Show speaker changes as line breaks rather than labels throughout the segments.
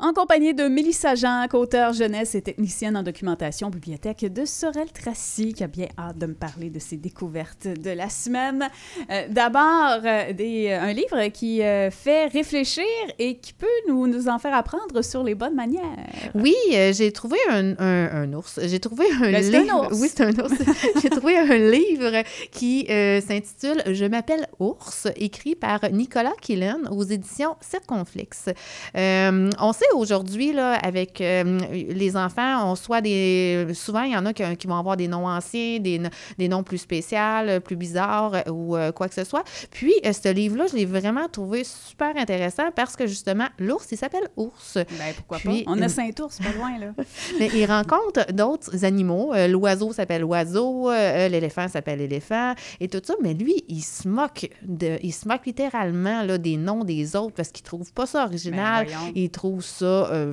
En compagnie de Mélissa Jean, auteure jeunesse et technicienne en documentation bibliothèque de Sorel-Tracy, qui a bien hâte de me parler de ses découvertes de la semaine. D'abord, un livre qui fait réfléchir et qui peut nous en faire apprendre sur les bonnes manières.
Oui, j'ai trouvé un ours. J'ai trouvé un livre.
C'est un ours.
Oui, c'est un ours. J'ai trouvé un livre qui s'intitule « Je m'appelle ours », écrit par Nicolas Killen aux éditions Circonflexe. On sait aujourd'hui, là, avec les enfants, on soit souvent, il y en a qui vont avoir des noms anciens, des noms plus spéciaux, plus bizarres ou quoi que ce soit. Puis, ce livre-là, je l'ai vraiment trouvé super intéressant parce que, justement, l'ours, il s'appelle Ours.
Ben, pourquoi pas? On a Saint-Ours, pas loin, là.
Mais il rencontre d'autres animaux. L'oiseau s'appelle oiseau, l'éléphant s'appelle éléphant et tout ça. Mais lui, il se moque littéralement là, des noms des autres parce qu'il trouve pas ça original. Il trouve ça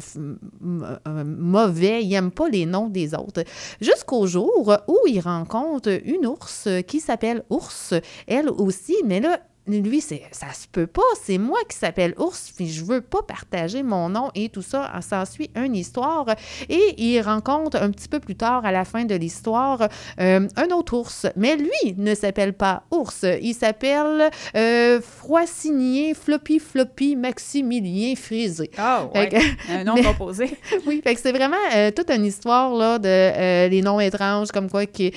mauvais. Il n'aime pas les noms des autres. Jusqu'au jour où il rencontre une ours qui s'appelle Ours, elle aussi, mais là, lui, ça se peut pas, c'est moi qui s'appelle Ours, puis je veux pas partager mon nom et tout ça. S'ensuit une histoire et il rencontre un petit peu plus tard, à la fin de l'histoire, un autre ours. Mais lui ne s'appelle pas Ours, il s'appelle Froissinier Floppy Maximilien Frisé.
Oh, ouais. Un nom composé.
Oui, fait que c'est vraiment toute une histoire là, de les noms étranges, comme quoi qui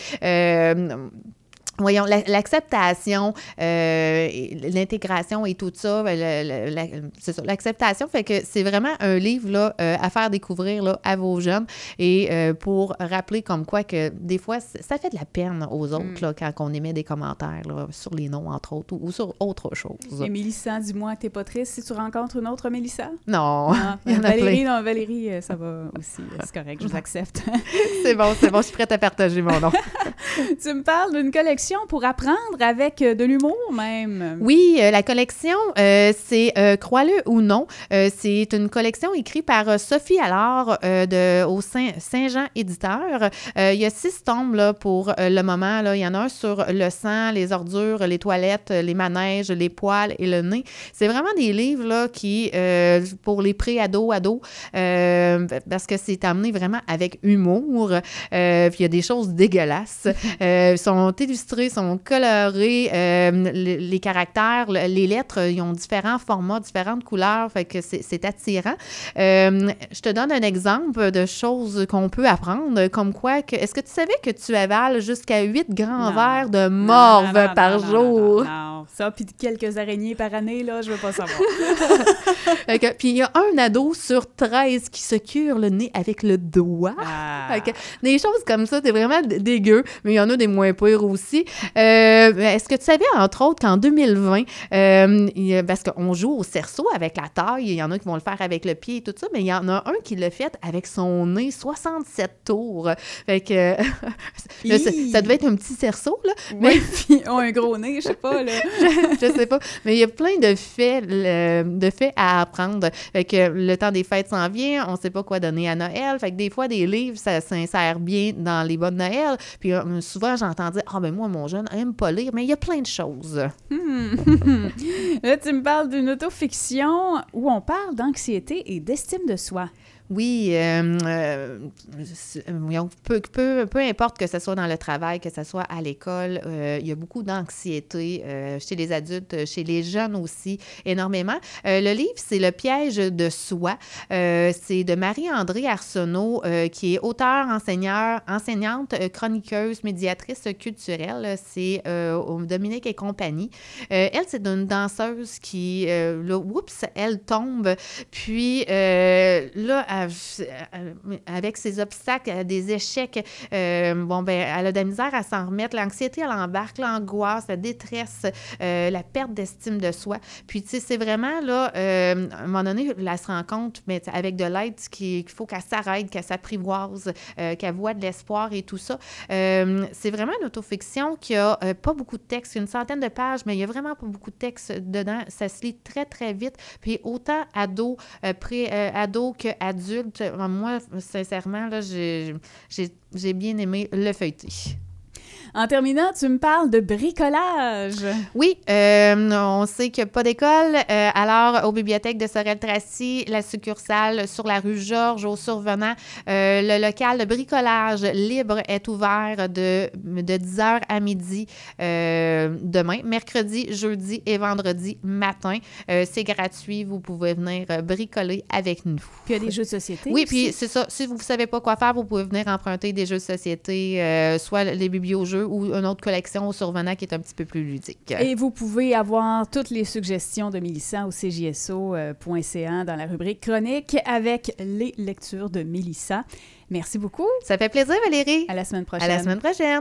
voyons, l'acceptation, l'intégration et tout ça, c'est ça, l'acceptation fait que c'est vraiment un livre là, à faire découvrir là, à vos jeunes et pour rappeler comme quoi que des fois, ça fait de la peine aux autres là, quand on émet des commentaires là, sur les noms, entre autres, ou sur autre chose.
Et Mélissa, dis-moi, t'es pas triste si tu rencontres une autre Mélissa?
Non, il y en a
Valérie,
plein.
Non, Valérie, ça va aussi, c'est correct, je vous accepte.
C'est bon, je suis prête à partager mon nom.
Tu me parles d'une collection pour apprendre avec de l'humour même.
Oui, la collection, c'est crois-le ou non, c'est une collection écrite par Sophie Allard au Saint-Jean Éditeur. Il y a 6 tomes là, pour le moment. Là. Il y en a un sur le sang, les ordures, les toilettes, les manèges, les poils et le nez. C'est vraiment des livres là, qui, pour les pré-ados, parce que c'est amené vraiment avec humour. Puis il y a des choses dégueulasses. Ils sont illustrés, sont colorés, les caractères, les lettres, ils ont différents formats, différentes couleurs, fait que c'est attirant. Je te donne un exemple de choses qu'on peut apprendre, comme quoi, est-ce que tu savais que tu avales jusqu'à 8 grands verres de morve par jour?
Non, ça, puis quelques araignées par année, là, je veux pas savoir.
Puis il y a un ado sur 13 qui se cure le nez avec le doigt. Des choses comme ça, c'est vraiment dégueu, mais il y en a des moins pires aussi. Est-ce que tu savais, entre autres, qu'en 2020, parce qu'on joue au cerceau avec la taille, il y en a qui vont le faire avec le pied et tout ça, mais il y en a un qui l'a fait avec son nez 67 tours. Fait que ça devait être un petit cerceau, là.
Oui, puis un gros nez, je sais pas, là.
je sais pas, mais il y a plein de faits à apprendre. Fait que le temps des fêtes s'en vient, on sait pas quoi donner à Noël. Fait que des fois, des livres, ça s'insère bien dans les bas de Noël. Puis souvent, j'entends dire « Ah, ben moi, mon jeune aime pas lire », mais il y a plein de choses.
Là, tu me parles d'une autofiction où on parle d'anxiété et d'estime de soi.
Oui, peu importe que ce soit dans le travail, que ce soit à l'école, il y a beaucoup d'anxiété chez les adultes, chez les jeunes aussi, énormément. Le livre, c'est Le piège de soi. C'est de Marie-André Arsenault, qui est auteure, enseignante, chroniqueuse, médiatrice culturelle. C'est Dominique et compagnie. Elle, c'est une danseuse qui, elle tombe, puis là, avec ses obstacles, des échecs, elle a de la misère à s'en remettre. L'anxiété, elle embarque, l'angoisse, la détresse, la perte d'estime de soi. Puis, tu sais, c'est vraiment, là, à un moment donné, elle se rend compte, mais avec de l'aide, qu'il faut qu'elle s'arrête, qu'elle s'apprivoise, qu'elle voit de l'espoir et tout ça. C'est vraiment une autofiction qui a pas beaucoup de texte, une centaine de pages, mais il y a vraiment pas beaucoup de texte dedans. Ça se lit très, très vite. Puis, autant ado, pré-ado qu'adulte, moi, sincèrement, là, j'ai bien aimé le feuilleter.
En terminant, tu me parles de bricolage.
Oui, on sait qu'il n'y a pas d'école. Alors, aux bibliothèques de Sorel-Tracy, la succursale sur la rue Georges, au Survenant, le local de bricolage libre est ouvert de 10h à midi demain, mercredi, jeudi et vendredi matin. C'est gratuit. Vous pouvez venir bricoler avec nous.
Puis il y a des jeux de société.
Oui,
aussi.
puis c'est ça. Si vous ne savez pas quoi faire, vous pouvez venir emprunter des jeux de société, soit les bibliojeux ou une autre collection au Survenant qui est un petit peu plus ludique.
Et vous pouvez avoir toutes les suggestions de Mélissa au cjso.ca dans la rubrique chronique avec les lectures de Mélissa. Merci beaucoup.
Ça fait plaisir, Valérie.
À la semaine prochaine.
À la semaine prochaine.